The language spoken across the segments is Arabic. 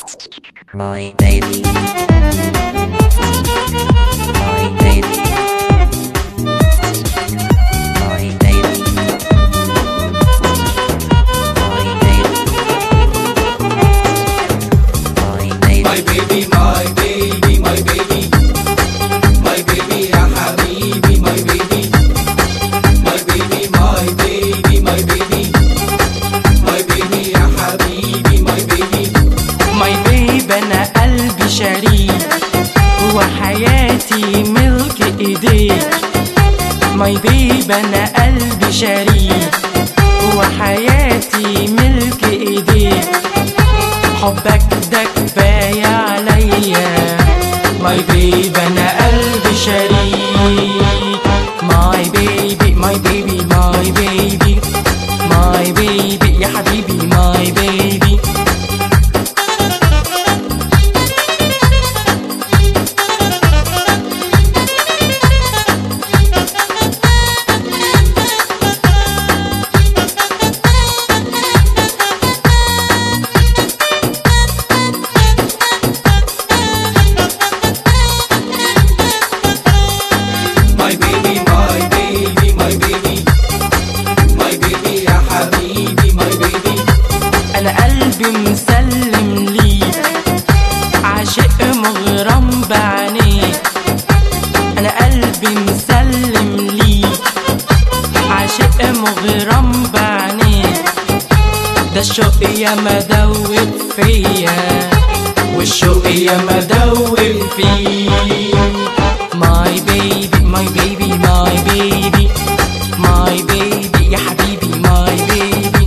My baby, my baby, my baby, my baby, my baby, my baby, my baby, my baby, my baby, ya habibi, my baby, my baby, my baby, my baby, my baby, ya habibi, my baby. My baby أنا قلبي شريك وحياتي ملك إيديك. My baby أنا قلبي شريك وحياتي ملك إيديك. حبك ده كفاية عليا. My baby أنا قلبي شريك. My baby my baby my baby my baby يا حبيبي my baby. My baby, my baby, my baby, my baby, ya habibi, my baby. أنا قلبي مسلم ليك عاشق مغرم بعينيك. أنا قلبي مسلم ليك عاشق مغرم بعينيك. ده الشوق يا مدوب فيا والشوق يا مدوب فيك. My baby my baby my baby my baby يا حبيبي my baby.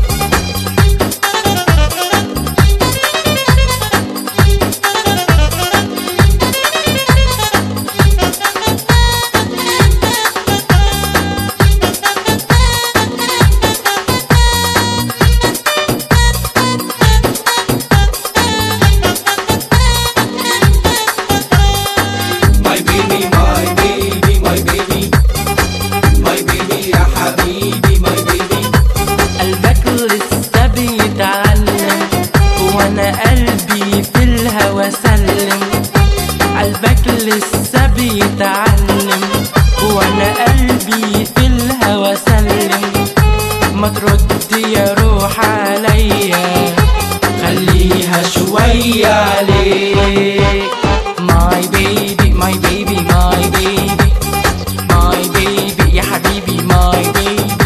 My baby, my baby, my baby, my baby, ya habibi, my baby. قلبك لسه بيتعلم وانا قلبي في الهوى سلم. قلبك لسه بيتعلم وانا قلبي في الهوى سلم. ما ترد يا روح عليا خليها شوية عليك. My baby my baby my baby my baby يا حبيبي my baby.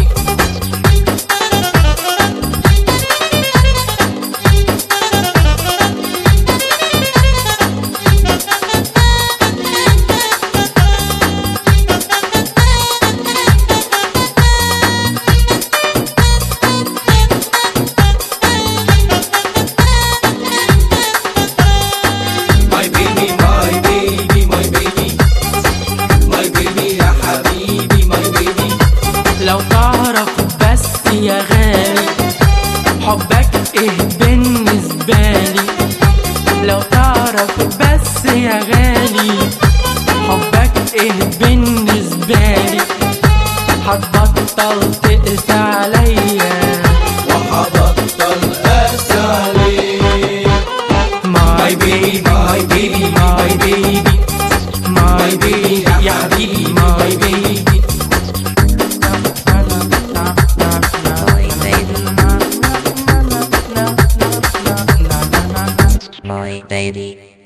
My baby, my baby, my baby, my baby, ya habibi, my baby. لو تعرف بس يا غالي حبك ايه بالنسبالي. لو تعرف بس يا غالي حبك ايه بالنسبالي. هتبطل تقسى عليا وحبطل قاسي عليك. My baby my baby my baby my baby يا حبيبي my baby. my baby, my baby.